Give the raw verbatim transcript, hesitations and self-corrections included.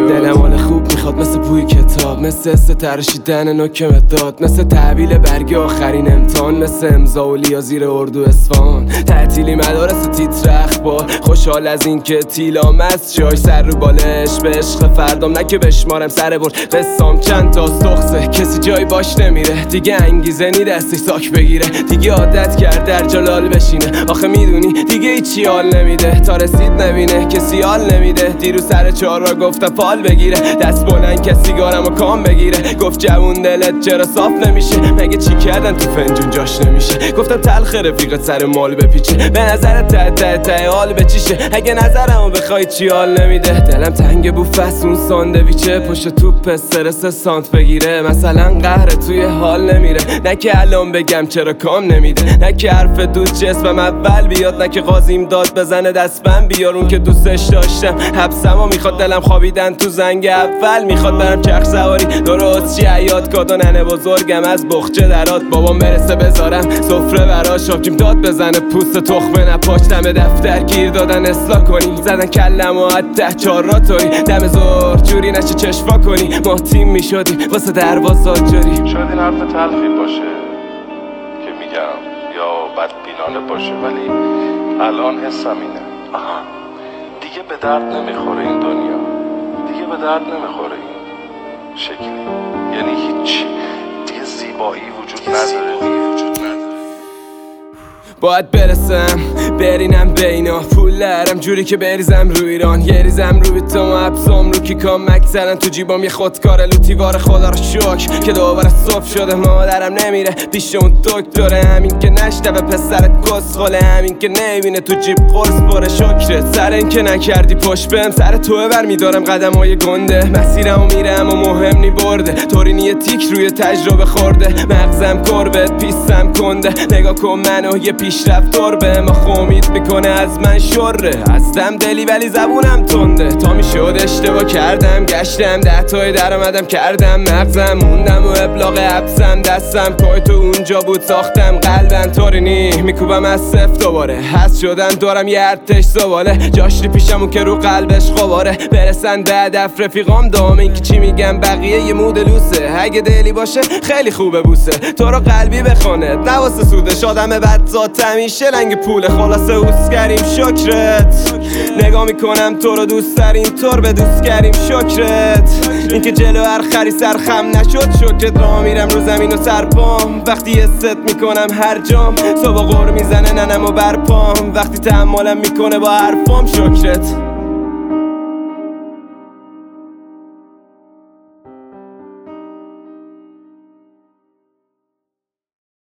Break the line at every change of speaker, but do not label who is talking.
دلم حال خوب میخواد مثل بوی کتاب، مثل حس ترشیدن نوک مداد، مثل تحویل برگ آخرین امتحان، مثل امضا و لیا زیر اردو اصفهان. تعطیلی مدارس و تیتر اخبار، خوشحال از این که تیلام از جای سر رو بالش به عشق فردام، نه که بشمارم سر برد قصام چند تا سخصه. کسی جای باش نمیره دیگه، انگیزه نی دستش ساک بگیره دیگه، عادت کرد در جلال بشینه. آخه میدونی دیگه هیچی حال نمیده، تا رسید نبینه کسی حال نمیده. دیروز سر چهار را گفتم فال بگیره، دست بلند که سیگارم و کام بگیره. گفت جوون دلت چرا صاف نمیشه، مگه چی کردن تو فنجون جاش نمیشه. گفتم تلخ رفیقت سر مال بپیچه، به نظرت ته ته ته حال بچیشه. اگه نظرمو بخوای چی حال نمیده، دلم تنگ بو فسون ساندویچه، پشت توپ استرس سانت بگیره. مثلا قهر توی حال نمیره، نه که الان بگم چرا کام نمیده، نه که حرف دوست جسمم اول بیاد، نه که قاضیم داد بزنه دستم بیارون که دوستش داشتم. حبسمو میخواد دلم خوابیدن تو زنگ اول، میخواد برم چرخ سواری درست چی عیاد کادو ننه بزرگم از بخچه درات. بابام برسه بذارم سفره براش، آبجیم داد بزنه پوست تخمه نپاش. دم دفتر گیر دادن اصلاح کنیم، زدن کلم و ده چار را توری. دم زور جوری نشه چشفا کنی، ما تیم میشدیم واسه دروازات جوری.
شاید این حرف تلخی باشه که میگم یا بدبینانه باشه، ولی الان حسم اینه آها دیگه به درد نمیخوره این دنیا، دیگه به درد نمیخوره این شکلی، یعنی هیچ دیگه زیبایی وجود نداره.
باید برسم برینم بینا پول دارم جوری که بریزم رو ایران، یه ریزم رو بیتم و حبسام رو کیکام مکترن تو جیبام یه خودکار لوتیوار. خدا رو شکر که دوباره صبح شده، مادرم نمیره پیش اون دکتره، همین که نشنوه پسرت کسخاله، همین که نمیبینه تو جیب قرص باره. شکرت سر این که نکردی پشت بهم، سر توه بر میدارم قدم های گنده، مسیرمو میرم و مهم نی برده. طوری یه تیک روی تجربه خورده، مغزم کربت پیستم کنده. نگاه کن منو یه پیشرفتار به ما خامید میکنه از من شره، هستم دلی ولی زبونم تنده. تا میشد اشتباه کردم گشتم ده تای درآمدم کردم، مغزم موندم و ابلاغ حبسم دستم پای تو اونجا بود ساختم قلبم. طوری نی میکوبم از صفر دوباره، هست شدن دارم یه ارتش زباله، جاشتی پیشمون که رو قلبش خواره. برسن به هدف رفیقام دام، این که چی میگم بقیه یه مود لوسه، اگه دلی باشه خیلی خوبه بوسه. تو رو قلبی بخونه نواسه سودش، آدم بد ذات همیشه لنگ پول خلاصه اوس کردیم. شکرت نگاه میکنم تو رو دوست دار اینطور به دوست کردیم. شکرت اینکه جلو هر خری سرخم نشد، شکرت را میرم رو زمین و سرپام وقتی یه ست میکنم هر جام. صبح غور میزنه ننم و برپام وقتی تحملم میکنه با حرفام. شکرت